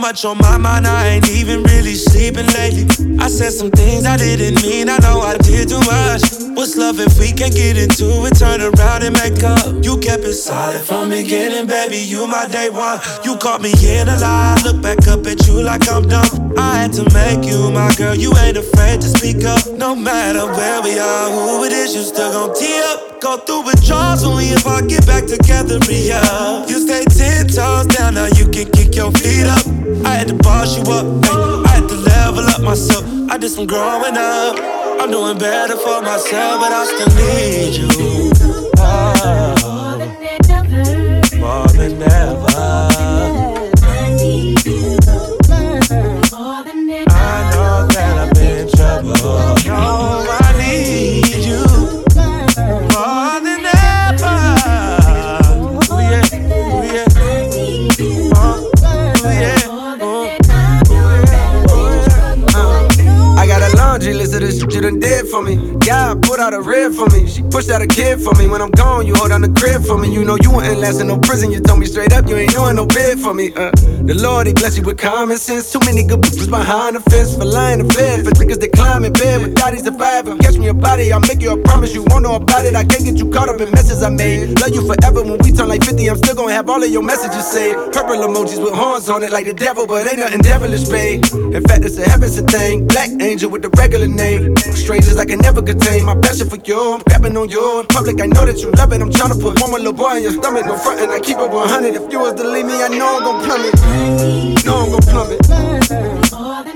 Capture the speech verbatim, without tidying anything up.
much on my mind, I ain't even really sleeping lately. I said some things I didn't mean, I know I did too much. What's love if we can't get into it, turn around and make up? You kept it solid from the beginning, baby, you my day one. You caught me in a lie, look back up at you like I'm dumb. I had to make you my girl, you ain't afraid to speak up. No matter where we are, who it is, you still gon' tee up. Go through withdrawals when we about get back together, yeah. You stay ten toes down, now you can kick your feet up. I had to boss you up, ay, I had to level up myself. I did some growing up, I'm doing better for myself, but I still need you. Oh, more than ever. I need you more than ever. I know that I've been in trouble. No, I need you more than ever. Ooh yeah, ooh yeah, oh, ooh yeah, oh. I got a laundry list of the shit you done did for me. God put out a rib for me. She pushed out a kid for me. When I'm gone, you hold down the crib for me. You know you wouldn't last in no prison. You told me straight up you ain't doing no bid for me. Uh, the Lord, he bless you with common sense. Too many good bitches behind the fence for lying to bed. For niggas that climb in bed with daddies surviving. Catch me a body, I'll make you a promise. You won't know about it. I can't get you caught up in messes I made. Love you forever. When we turn like fifty, I'm still gonna have all of your messages saved. Purple emojis with horns on it like the devil, but ain't nothing devilish, babe. In fact, it's a heaven's a thing. Black angel with the regular name. Strangers I can never contain. My passion for you, I'm grabbing on you. In public, I know that you love it. I'm trying to put one more little boy in your stomach. No front and I keep it one hundred. If you was to leave me, I know I'm gon' plummet. No, I'm gon' plummet.